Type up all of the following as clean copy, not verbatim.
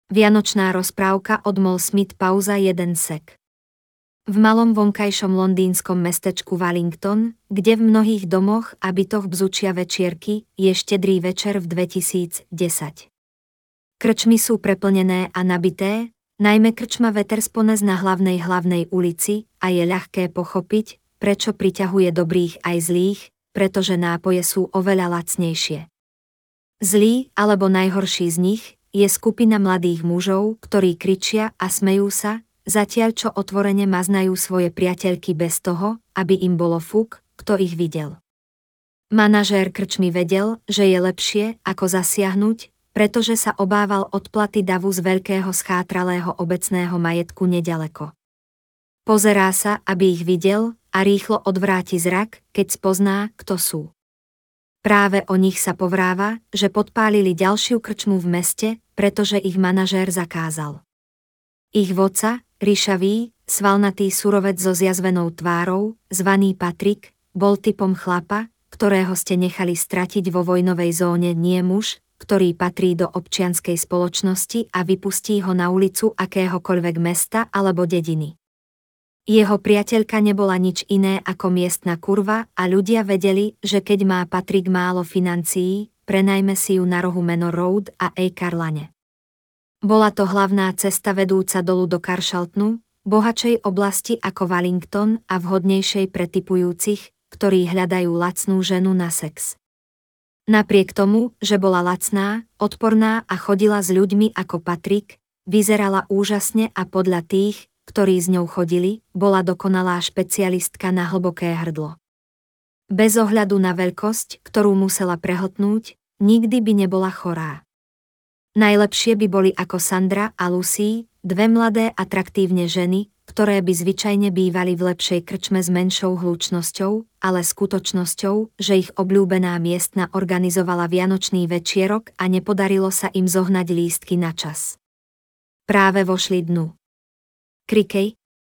Vianočná rozprávka od Mol Smith pauza 1 sek. V malom vonkajšom londýnskom mestečku Wellington, kde v mnohých domoch a bytoch bzučia večierky, je štedrý večer v 2010. Krčmy sú preplnené a nabité, najmä krčma Wetherspoons na hlavnej ulici, a je ľahké pochopiť, prečo priťahuje dobrých aj zlých, pretože nápoje sú oveľa lacnejšie. Zlý, alebo najhorší z nich, je skupina mladých mužov, ktorí kričia a smejú sa, zatiaľ čo otvorene maznajú svoje priateľky bez toho, aby im bolo fuk, kto ich videl. Manažér krčmy vedel, že je lepšie, ako zasiahnuť, pretože sa obával odplaty davu z veľkého schátralého obecného majetku neďaleko. Pozerá sa, aby ich videl, a rýchlo odvráti zrak, keď spozná, kto sú. Práve o nich sa povráva, že podpálili ďalšiu krčmu v meste, pretože ich manažér zakázal. Ich vodca, ryšavý, svalnatý surovec so zjazvenou tvárou, zvaný Patrik, bol typom chlapa, ktorého ste nechali stratiť vo vojnovej zóne, nie muž, ktorý patrí do občianskej spoločnosti a vypustí ho na ulicu akéhokoľvek mesta alebo dediny. Jeho priateľka nebola nič iné ako miestna kurva a ľudia vedeli, že keď má Patrik málo financií, prenajme si ju na rohu Manor Road a Acre Lane. Bola to hlavná cesta vedúca dolu do Carshaltonu, bohatšej oblasti ako Wellington a vhodnejšej pre tipujúcich, ktorí hľadajú lacnú ženu na sex. Napriek tomu, že bola lacná, odporná a chodila s ľuďmi ako Patrik, vyzerala úžasne a podľa tých, ktorí s ňou chodili, bola dokonalá špecialistka na hlboké hrdlo. Bez ohľadu na veľkosť, ktorú musela prehltnúť, nikdy by nebola chorá. Najlepšie by boli ako Sandra a Lucy, dve mladé atraktívne ženy, ktoré by zvyčajne bývali v lepšej krčme s menšou hlučnosťou, ale skutočnosťou, že ich obľúbená miestna organizovala vianočný večierok a nepodarilo sa im zohnať lístky na čas. Práve vošli dnu. Krikej.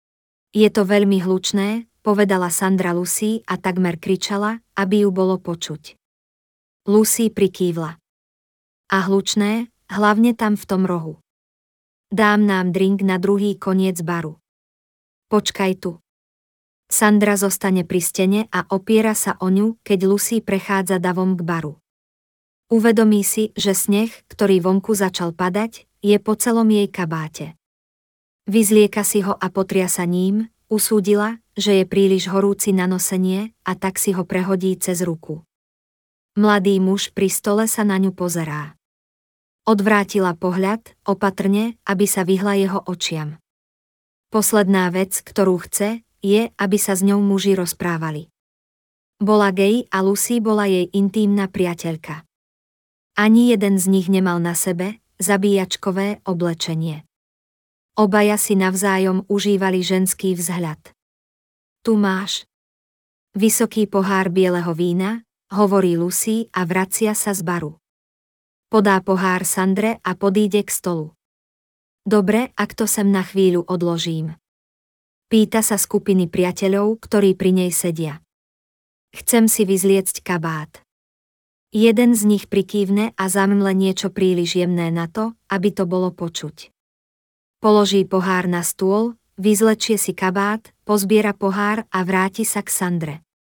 Je to veľmi hlučné, povedala Sandra Lucy a takmer kričala, aby ju bolo počuť. Lucy prikývla. A hlučné, hlavne tam v tom rohu. Dám nám drink na druhý koniec baru. Počkaj tu. Sandra zostane pri stene a opiera sa o ňu, keď Lucy prechádza davom k baru. Uvedomí si, že sneh, ktorý vonku začal padať, je po celom jej kabáte. Vyzlieka si ho a potria sa ním, usúdila, že je príliš horúci na nosenie a tak si ho prehodí cez ruku. Mladý muž pri stole sa na ňu pozerá. Odvrátila pohľad, opatrne, aby sa vyhla jeho očiam. Posledná vec, ktorú chce, je, aby sa s ňou muži rozprávali. Bola gej a Lucy bola jej intímna priateľka. Ani jeden z nich nemal na sebe zabíjačkové oblečenie. Obaja si navzájom užívali ženský vzhľad. Tu máš. Vysoký pohár bieleho vína, hovorí Lucy a vracia sa z baru. Podá pohár Sandre a podíde k stolu. Dobre, ak to sem na chvíľu odložím. Pýta sa skupiny priateľov, ktorí pri nej sedia. Chcem si vyzliecť kabát. Jeden z nich prikývne a zammle niečo príliš jemné na to, aby to bolo počuť. Položí pohár na stôl, vyzlečie si kabát, pozbiera pohár a vráti sa k Sandre.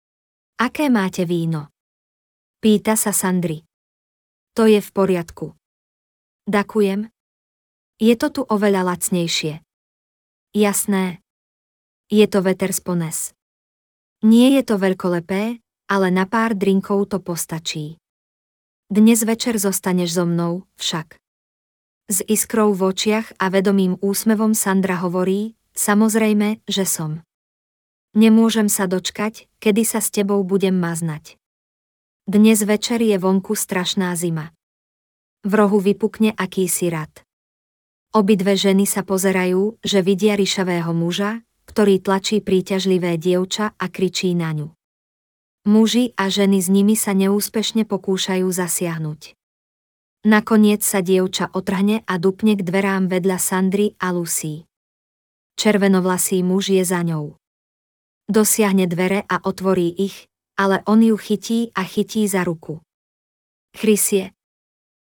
Aké máte víno? Pýta sa Sandry. To je v poriadku. Ďakujem. Je to tu oveľa lacnejšie. Jasné. Je to Wetherspoons. Nie je to veľkolepé, ale na pár drinkov to postačí. Dnes večer zostaneš so mnou, však. S iskrou v očiach a vedomým úsmevom Sandra hovorí, samozrejme, že som. Nemôžem sa dočkať, kedy sa s tebou budem maznať. Dnes večer je vonku strašná zima. V rohu vypukne akýsi rad. Obidve ženy sa pozerajú, že vidia ryšavého muža, ktorý tlačí príťažlivé dievča a kričí na ňu. Muži a ženy s nimi sa neúspešne pokúšajú zasiahnuť. Nakoniec sa dievča otrhne a dupne k dverám vedľa Sandry a Lucy. Červenovlasý muž je za ňou. Dosiahne dvere a otvorí ich, ale on ju chytí a chytí za ruku. Chrisie.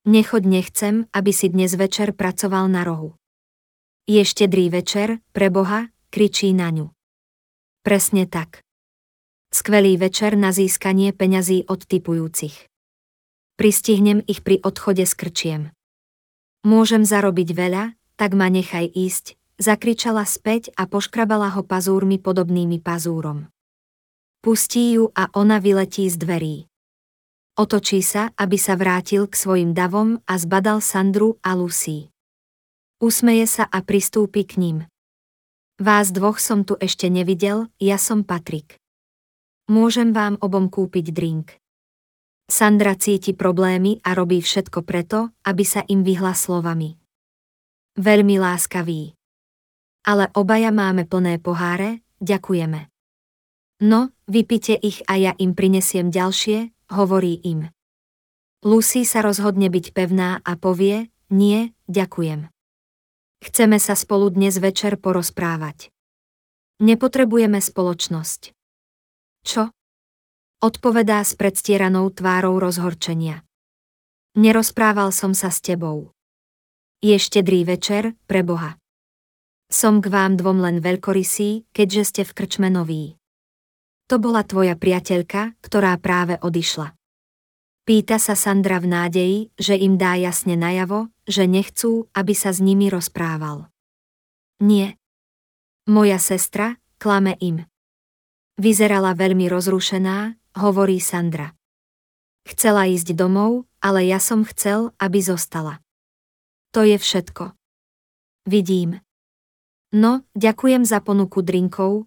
Nechcem, aby si dnes večer pracoval na rohu. Je štedrý večer, preboha, kričí na ňu. Presne tak. Skvelý večer na získanie peňazí od tipujúcich. Pristihnem ich pri odchode z krčiem. Môžem zarobiť veľa, tak ma nechaj ísť, zakričala späť a poškrabala ho pazúrmi podobnými pazúrom. Pustí ju a ona vyletí z dverí. Otočí sa, aby sa vrátil k svojim davom a zbadal Sandru a Lucy. Usmeje sa a pristúpi k ním. Vás dvoch som tu ešte nevidel, ja som Patrik. Môžem vám obom kúpiť drink. Sandra cíti problémy a robí všetko preto, aby sa im vyhla slovami. Veľmi láskavý. Ale obaja máme plné poháre, ďakujeme. No, vypite ich a ja im prinesiem ďalšie, hovorí im. Lucy sa rozhodne byť pevná a povie, nie, ďakujem. Chceme sa spolu dnes večer porozprávať. Nepotrebujeme spoločnosť. Čo? Odpovedá s predstieranou tvárou rozhorčenia. Nerozprával som sa s tebou. Je štedrý večer, preboha. Som k vám dvom len veľkorysý, keďže ste v krčme noví. To bola tvoja priateľka, ktorá práve odišla. Pýta sa Sandra v nádeji, že im dá jasne najavo, že nechcú, aby sa s nimi rozprával. Nie. Moja sestra, klame im. Vyzerala veľmi rozrušená, hovorí Sandra. Chcela ísť domov, ale ja som chcel, aby zostala. To je všetko. Vidím. No, ďakujem za ponuku drinkov,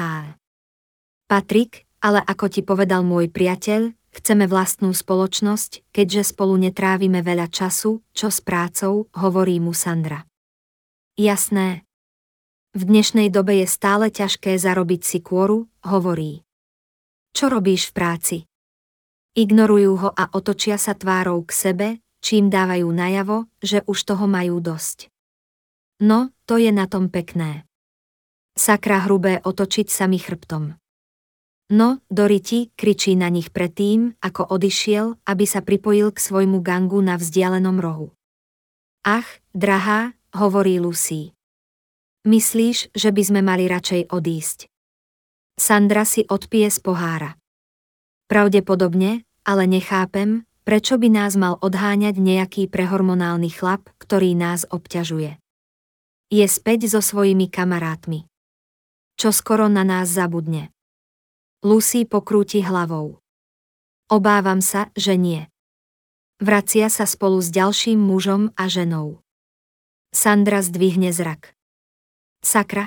Patrik, ale ako ti povedal môj priateľ, chceme vlastnú spoločnosť, keďže spolu netrávime veľa času, čo s prácou, hovorí mu Sandra. Jasné. V dnešnej dobe je stále ťažké zarobiť si kôru, hovorí. Čo robíš v práci? Ignorujú ho a otočia sa tvárou k sebe, čím dávajú najavo, že už toho majú dosť. No, to je na tom pekné. Sakra hrubé otočiť sa mi chrbtom. No, Doriti, kričí na nich predtým, ako odišiel, aby sa pripojil k svojmu gangu na vzdialenom rohu. Ach, drahá, hovorí Lucy. Myslíš, že by sme mali radšej odísť? Sandra si odpije z pohára. Pravdepodobne, ale nechápem, prečo by nás mal odháňať nejaký prehormonálny chlap, ktorý nás obťažuje. Je späť so svojimi kamarátmi. Čo skoro na nás zabudne. Lucy pokrúti hlavou. Obávam sa, že nie. Vracia sa spolu s ďalším mužom a ženou. Sandra zdvihne zrak. Sakra.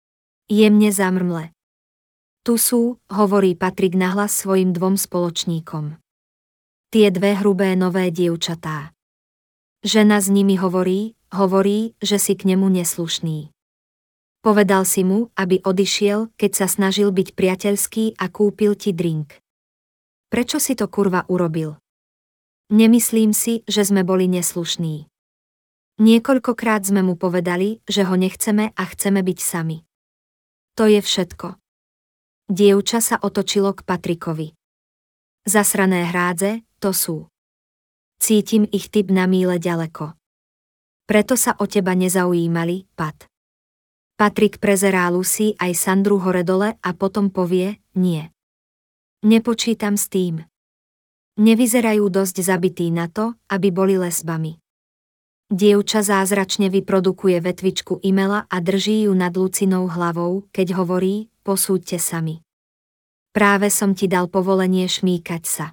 Jemne zamrmle. Tu sú, hovorí Patrik nahlas svojim dvom spoločníkom. Tie dve hrubé nové dievčatá. Žena s nimi hovorí, že si k nemu neslušný. Povedal si mu, aby odišiel, keď sa snažil byť priateľský a kúpil ti drink. Prečo si to kurva urobil? Nemyslím si, že sme boli neslušní. Niekoľkokrát sme mu povedali, že ho nechceme a chceme byť sami. To je všetko. Dievča sa otočilo k Patrikovi. Zasrané hrádze, to sú. Cítim ich typ na míle ďaleko. Preto sa o teba nezaujímali, Pat. Patrik prezerá Lucy aj Sandru hore-dole a potom povie, nie. Nepočítam s tým. Nevyzerajú dosť zabití na to, aby boli lesbami. Dievča zázračne vyprodukuje vetvičku e-maila a drží ju nad Lucinou hlavou, keď hovorí, posúďte sami. Práve som ti dal povolenie šmýkať sa.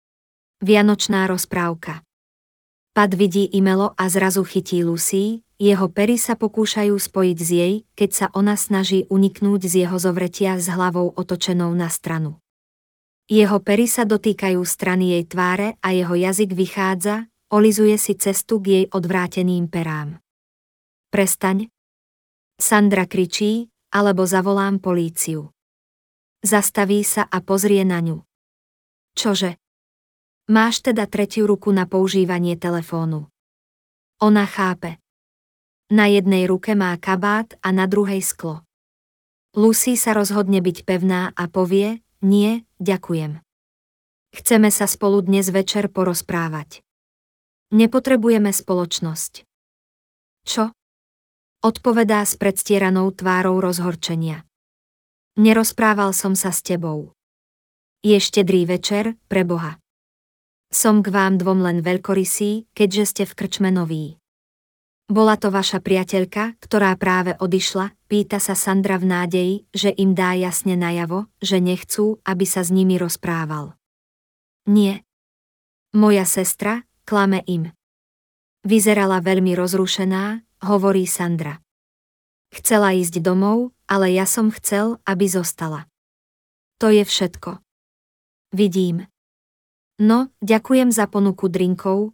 Vianočná rozprávka. Pat vidí e-mailo a zrazu chytí Lucy, jeho pery sa pokúšajú spojiť s jej, keď sa ona snaží uniknúť z jeho zovretia s hlavou otočenou na stranu. Jeho pery sa dotýkajú strany jej tváre a jeho jazyk vychádza, olizuje si cestu k jej odvráteným perám. Prestaň. Sandra kričí, alebo zavolám políciu. Zastaví sa a pozrie na ňu. Čože? Máš teda tretiu ruku na používanie telefónu. Ona chápe. Na jednej ruke má kabát a na druhej sklo. Lucy sa rozhodne byť pevná a povie, nie, ďakujem. Chceme sa spolu dnes večer porozprávať. Nepotrebujeme spoločnosť. Čo? Odpovedá s predstieranou tvárou rozhorčenia. Nerozprával som sa s tebou. Je štedrý večer, preboha. Som k vám dvom len veľkorysý, keďže ste v krčme noví. Bola to vaša priateľka, ktorá práve odišla, pýta sa Sandra v nádeji, že im dá jasne najavo, že nechcú, aby sa s nimi rozprával. Nie. Moja sestra, klame im. Vyzerala veľmi rozrušená, hovorí Sandra. Chcela ísť domov, ale ja som chcel, aby zostala. To je všetko. Vidím. No, ďakujem za ponuku drinkov,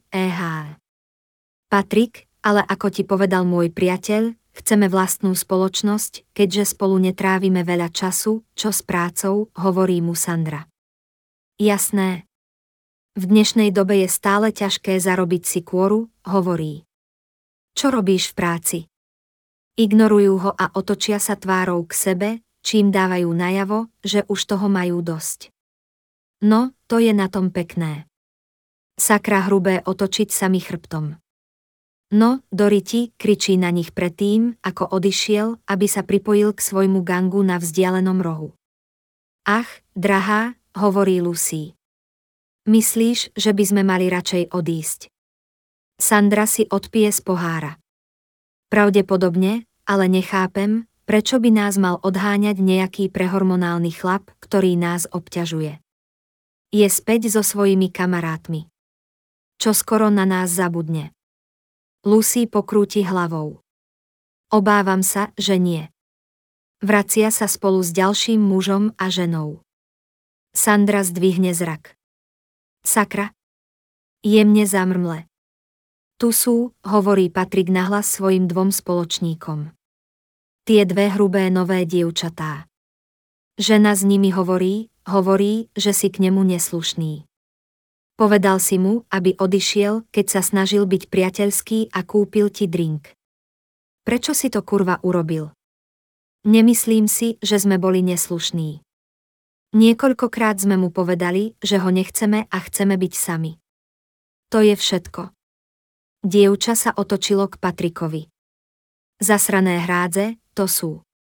Patrik, ale ako ti povedal môj priateľ, chceme vlastnú spoločnosť, keďže spolu netrávime veľa času, čo s prácou, hovorí mu Sandra. Jasné. V dnešnej dobe je stále ťažké zarobiť si kôru, hovorí. Čo robíš v práci? Ignorujú ho a otočia sa tvárou k sebe, čím dávajú najavo, že už toho majú dosť. No, to je na tom pekné. Sakra hrubé otočiť sa mi chrbtom. No, Doriti, kričí na nich predtým, ako odišiel, aby sa pripojil k svojmu gangu na vzdialenom rohu. Ach, drahá, hovorí Lucy. Myslíš, že by sme mali radšej odísť? Sandra si odpije z pohára. Pravdepodobne, ale nechápem, prečo by nás mal odháňať nejaký prehormonálny chlap, ktorý nás obťažuje. Je späť so svojimi kamarátmi. Čo skoro na nás zabudne. Lucy pokrúti hlavou. Obávam sa, že nie. Vracia sa spolu s ďalším mužom a ženou. Sandra zdvihne zrak. Sakra. Jemne zamrmle. Tu sú, hovorí Patrik nahlas svojim dvom spoločníkom. Tie dve hrubé nové dievčatá. Žena s nimi hovorí, že si k nemu neslušný. Povedal si mu, aby odišiel, keď sa snažil byť priateľský a kúpil ti drink. Prečo si to kurva urobil? Nemyslím si, že sme boli neslušní. Niekoľkokrát sme mu povedali, že ho nechceme a chceme byť sami. To je všetko. Dievča sa otočilo k Patrikovi. Zasrané hrádze, to sú.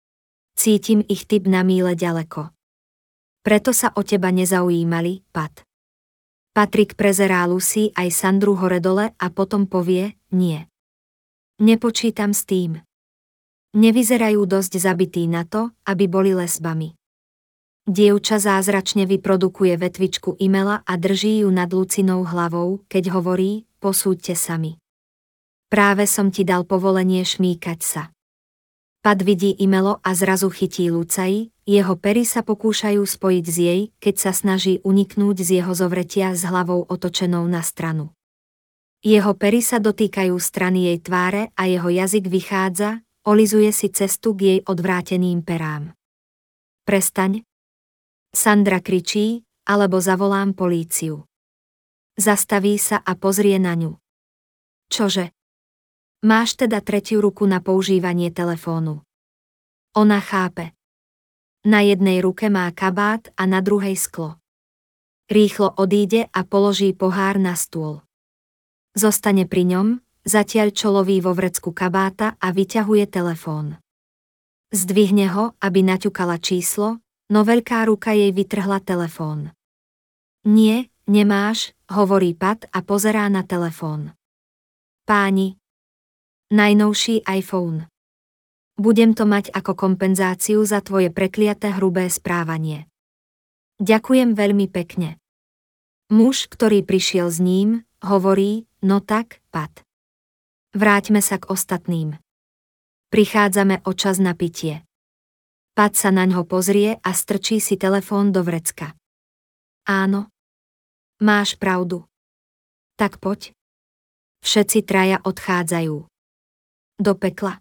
Cítim ich typ na míle ďaleko. Preto sa o teba nezaujímali, Pat. Patrik prezerá Lucy aj Sandru hore-dole a potom povie, nie. Nepočítam s tým. Nevyzerajú dosť zabití na to, aby boli lesbami. Dievča zázračne vyprodukuje vetvičku e-maila a drží ju nad Lucinou hlavou, keď hovorí, posúďte sami. Práve som ti dal povolenie šmýkať sa. Pat vidí e-mailo a zrazu chytí Lucai, jeho pery sa pokúšajú spojiť s jej, keď sa snaží uniknúť z jeho zovretia s hlavou otočenou na stranu. Jeho pery sa dotýkajú strany jej tváre a jeho jazyk vychádza, olizuje si cestu k jej odvráteným perám. Prestaň. Sandra kričí, alebo zavolám políciu. Zastaví sa a pozrie na ňu. Čože? Máš teda tretiu ruku na používanie telefónu. Ona chápe. Na jednej ruke má kabát a na druhej sklo. Rýchlo odíde a položí pohár na stôl. Zostane pri ňom, zatiaľ čo loví vo vrecku kabáta a vyťahuje telefón. Zdvihne ho, aby naťukala číslo, no veľká ruka jej vytrhla telefón. Nie, nemáš, hovorí Pat a pozerá na telefón. Páni. Najnovší iPhone. Budem to mať ako kompenzáciu za tvoje prekliaté hrubé správanie. Ďakujem veľmi pekne. Muž, ktorý prišiel s ním, hovorí, no tak, Pat. Vráťme sa k ostatným. Prichádzame o čas na pitie. Pat sa naňho pozrie a strčí si telefón do vrecka. Áno. Máš pravdu. Tak poď. Všetci traja odchádzajú. Do pekla.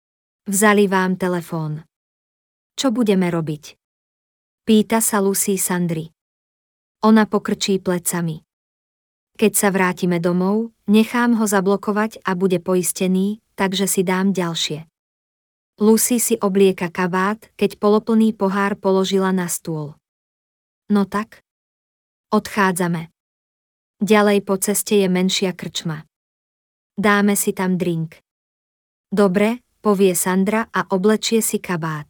Vzali vám telefón. Čo budeme robiť? Pýta sa Lucy Sandry. Ona pokrčí plecami. Keď sa vrátime domov, nechám ho zablokovať a bude poistený, takže si dám ďalšie. Lucy si oblieka kabát, keď poloplný pohár položila na stôl. No tak? Odchádzame. Ďalej po ceste je menšia krčma. Dáme si tam drink. Dobre, povie Sandra a oblečie si kabát.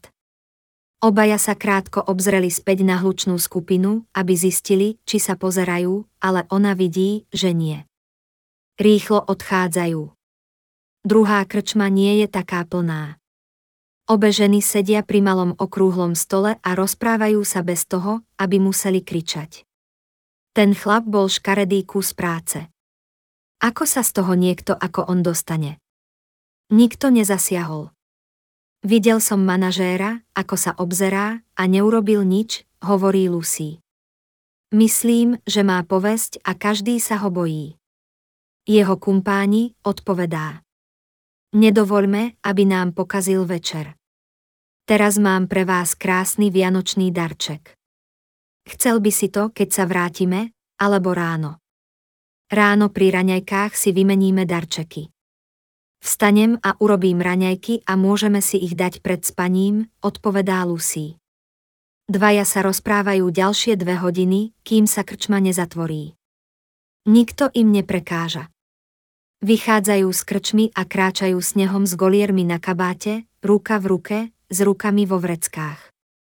Obaja sa krátko obzreli späť na hlučnú skupinu, aby zistili, či sa pozerajú, ale ona vidí, že nie. Rýchlo odchádzajú. Druhá krčma nie je taká plná. Obe ženy sedia pri malom okrúhlom stole a rozprávajú sa bez toho, aby museli kričať. Ten chlap bol škaredý kus práce. Ako sa z toho niekto ako on dostane? Nikto nezasiahol. Videl som manažéra, ako sa obzerá a neurobil nič, hovorí Lucy. Myslím, že má povesť a každý sa ho bojí. Jeho kumpáni odpovedá. Nedovoľme, aby nám pokazil večer. Teraz mám pre vás krásny vianočný darček. Chcel by si to, keď sa vrátime, alebo ráno? Ráno pri raňajkách si vymeníme darčeky. Vstanem a urobím raňajky a môžeme si ich dať pred spaním, odpovedá Lucy. Dvaja sa rozprávajú ďalšie 2 hodiny, kým sa krčma nezatvorí. Nikto im neprekáža. Vychádzajú z krčmy a kráčajú snehom s goliermi na kabáte, ruka v ruke, s rukami vo vreckách.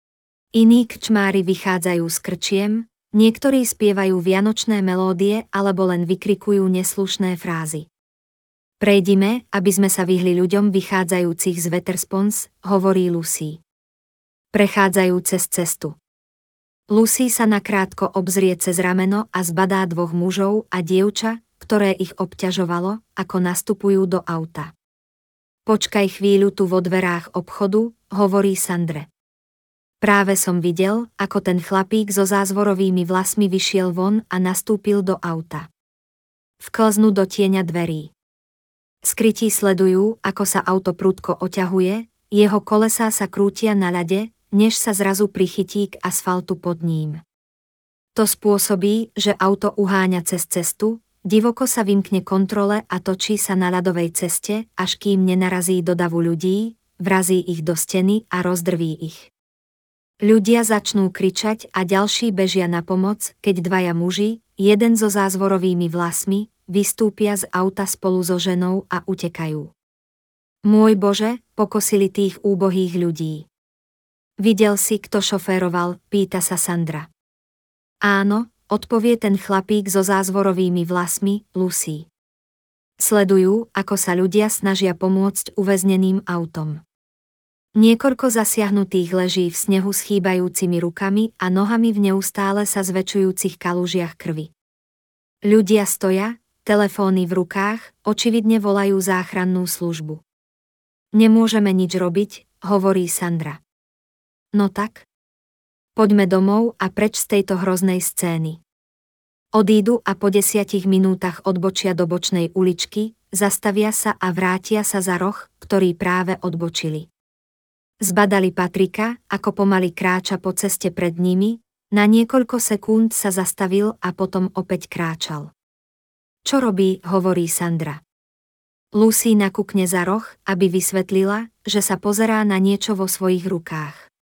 Iní krčmári vychádzajú z krčiem, niektorí spievajú vianočné melódie alebo len vykrikujú neslušné frázy. Prejdime, aby sme sa vyhli ľuďom vychádzajúcich z Wetherspoons, hovorí Lucy. Prechádzajú cez cestu. Lucy sa nakrátko obzrie cez rameno a zbadá 2 mužov a dievča, ktoré ich obťažovalo, ako nastupujú do auta. Počkaj chvíľu tu vo dverách obchodu, hovorí Sandre. Práve som videl, ako ten chlapík so zázvorovými vlasmi vyšiel von a nastúpil do auta. Vklznú do tieňa dverí. Skrytí sledujú, ako sa auto prudko oťahuje, jeho kolesá sa krútia na ľade, než sa zrazu prichytí k asfaltu pod ním. To spôsobí, že auto uháňa cez cestu, divoko sa vymkne kontrole a točí sa na ľadovej ceste, až kým nenarazí do davu ľudí, vrazí ich do steny a rozdrví ich. Ľudia začnú kričať a ďalší bežia na pomoc, keď 2 muži, jeden so zázvorovými vlasmi, vystúpia z auta spolu so ženou a utekajú. Môj Bože, pokosili tých úbohých ľudí. Videl si, kto šoféroval, pýta sa Sandra. Áno, odpovie ten chlapík so zázvorovými vlasmi, Lucy. Sledujú, ako sa ľudia snažia pomôcť uväzneným autom. Niekoľko zasiahnutých leží v snehu s chýbajúcimi rukami a nohami v neustále sa zväčšujúcich kalužiach krvi. Ľudia stoja, telefóny v rukách, očividne volajú záchrannú službu. Nemôžeme nič robiť, hovorí Sandra. No tak? Poďme domov a preč z tejto hroznej scény. Odídu a po 10 minútach odbočia do bočnej uličky, zastavia sa a vrátia sa za roh, ktorý práve odbočili. Zbadali Patrika, ako pomaly kráča po ceste pred nimi, na niekoľko sekúnd sa zastavil a potom opäť kráčal. Čo robí, hovorí Sandra. Lucy nakúkne za roh, aby vysvetlila, že sa pozerá na niečo vo svojich rukách.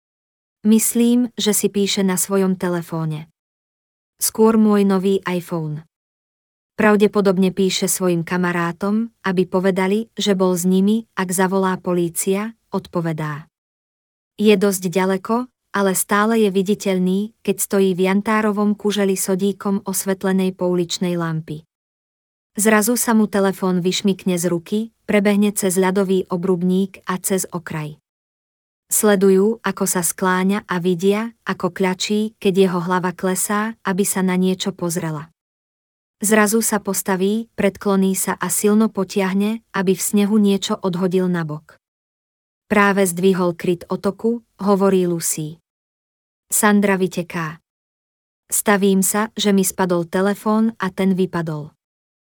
Myslím, že si píše na svojom telefóne. Skôr môj nový iPhone. Pravdepodobne píše svojim kamarátom, aby povedali, že bol s nimi, ak zavolá polícia, odpovedá. Je dosť ďaleko, ale stále je viditeľný, keď stojí v jantárovom kuželi sodíkom osvetlenej pouličnej lampy. Zrazu sa mu telefón vyšmykne z ruky, prebehne cez ľadový obrubník a cez okraj. Sledujú, ako sa skláňa a vidia, ako kľačí, keď jeho hlava klesá, aby sa na niečo pozrela. Zrazu sa postaví, predkloní sa a silno potiahne, aby v snehu niečo odhodil nabok. Práve zdvihol kryt otoku, hovorí Lucy. Sandra vyteká. Stavím sa, že mi spadol telefón a ten vypadol.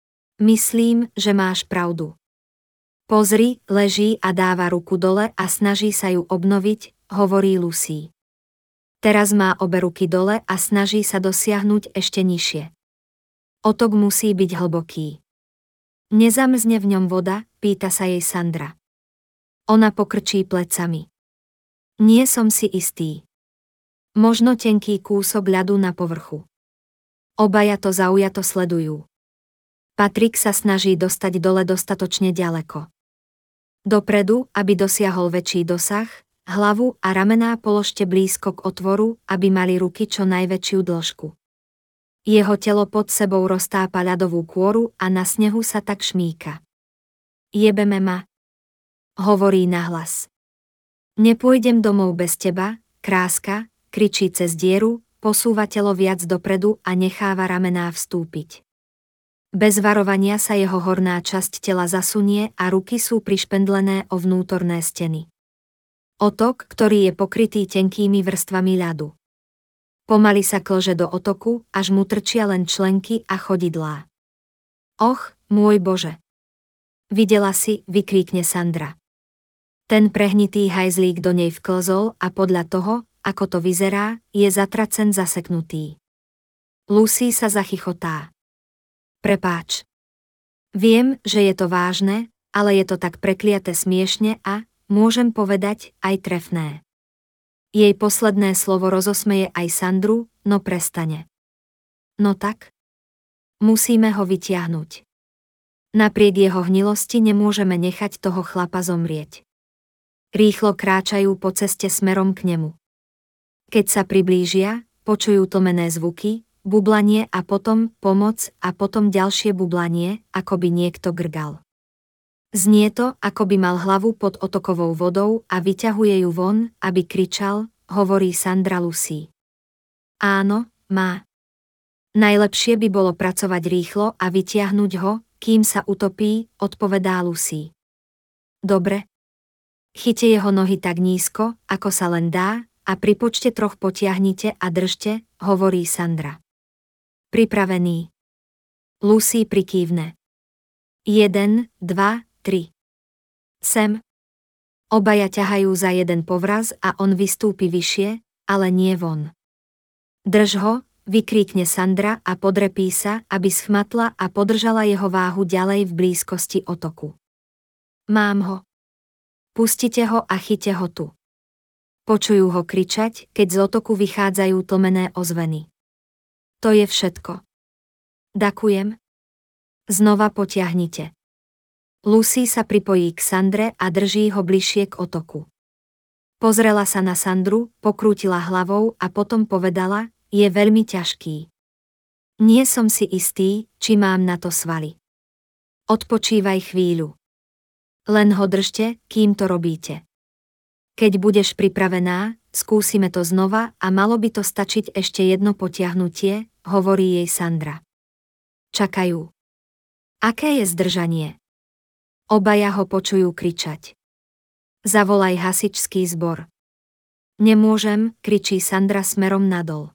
Myslím, že máš pravdu. Pozri, leží a dáva ruku dole a snaží sa ju obnoviť, hovorí Lucy. Teraz má obe ruky dole a snaží sa dosiahnuť ešte nižšie. Otok musí byť hlboký. Nezamrzne v ňom voda, pýta sa jej Sandra. Ona pokrčí plecami. Nie som si istý. Možno tenký kúsok ľadu na povrchu. Obaja to zaujato sledujú. Patrick sa snaží dostať dole dostatočne ďaleko. Dopredu, aby dosiahol väčší dosah, hlavu a ramená položte blízko k otvoru, aby mali ruky čo najväčšiu dĺžku. Jeho telo pod sebou roztápa ľadovú kôru a na snehu sa tak šmíka. Jebeme ma, hovorí nahlas. Nepôjdem domov bez teba, kráska, kričí cez dieru, posúva telo viac dopredu a necháva ramená vstúpiť. Bez varovania sa jeho horná časť tela zasunie a ruky sú prišpendlené o vnútorné steny. Otok, ktorý je pokrytý tenkými vrstvami ľadu. Pomaly sa klže do otoku, až mu trčia len členky a chodidlá. Och, môj Bože! Videla si, vykríkne Sandra. Ten prehnitý hajzlík do nej vklzol a podľa toho, ako to vyzerá, je zatracen zaseknutý. Lucy sa zachychotá. Prepáč. Viem, že je to vážne, ale je to tak prekliate smiešne a, môžem povedať, aj trefné. Jej posledné slovo rozosmeje aj Sandru, no prestane. No tak? Musíme ho vytiahnuť. Napriek jeho hnilosti nemôžeme nechať toho chlapa zomrieť. Rýchlo kráčajú po ceste smerom k nemu. Keď sa priblížia, počujú tlmené zvuky, bublanie a potom pomoc a potom ďalšie bublanie, ako by niekto grgal. Znie to, ako by mal hlavu pod otokovou vodou a vyťahuje ju von, aby kričal, hovorí Sandra Lucy. Áno, má. Najlepšie by bolo pracovať rýchlo a vytiahnuť ho, kým sa utopí, odpovedá Lucy. Dobre. Chyťte jeho nohy tak nízko, ako sa len dá, a pri počte 3 potiahnite a držte, hovorí Sandra. Pripravený. Lucy prikývne. 1, 2, 3. Sem. Obaja ťahajú za jeden povraz a on vystúpi vyššie, ale nie von. Drž ho, vykríkne Sandra a podrepí sa, aby schmatla a podržala jeho váhu ďalej v blízkosti otoku. Mám ho. Pustite ho a chyťte ho tu. Počujú ho kričať, keď z otoku vychádzajú tlmené ozveny. To je všetko. Ďakujem. Znova potiahnite. Lucy sa pripojí k Sandre a drží ho bližšie k otoku. Pozrela sa na Sandru, pokrútila hlavou a potom povedala, je veľmi ťažký. Nie som si istý, či mám na to svaly. Odpočívaj chvíľu. Len ho držte, kým to robíte. Keď budeš pripravená, skúsime to znova a malo by to stačiť ešte jedno potiahnutie, hovorí jej Sandra. Čakajú. Aké je zdržanie? Obaja ho počujú kričať. Zavolaj hasičský zbor. Nemôžem, kričí Sandra smerom nadol.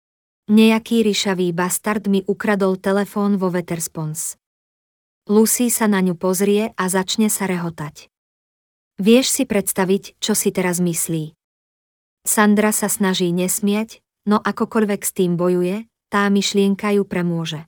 Nejaký ryšavý bastard mi ukradol telefón vo Wetherspoons. Lucy sa na ňu pozrie a začne sa rehotať. Vieš si predstaviť, čo si teraz myslí? Sandra sa snaží nesmiať, no akokoľvek s tým bojuje, tá myšlienka ju premôže.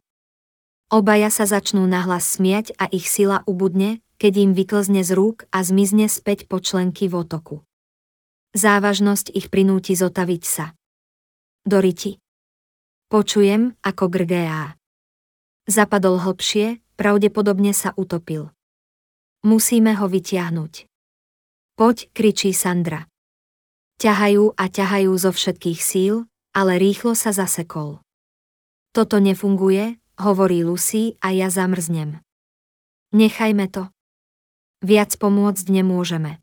Obaja sa začnú nahlas smiať a ich sila ubudne, keď im vyklzne z rúk a zmizne späť po členky v otoku. Závažnosť ich prinúti zotaviť sa. Do riti. Počujem, ako grgeá. Zapadol hlbšie, pravdepodobne sa utopil. Musíme ho vytiahnuť. Poď, kričí Sandra. Ťahajú a ťahajú zo všetkých síl, ale rýchlo sa zasekol. Toto nefunguje, hovorí Lucy a ja zamrznem. Nechajme to. Viac pomôcť nemôžeme.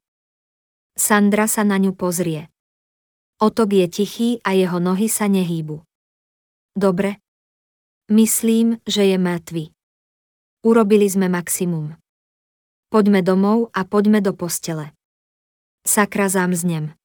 Sandra sa na ňu pozrie. Otok je tichý a jeho nohy sa nehýbu. Dobre. Myslím, že je mŕtvy. Urobili sme maximum. Poďme domov a poďme do postele. Sakra zamrznem.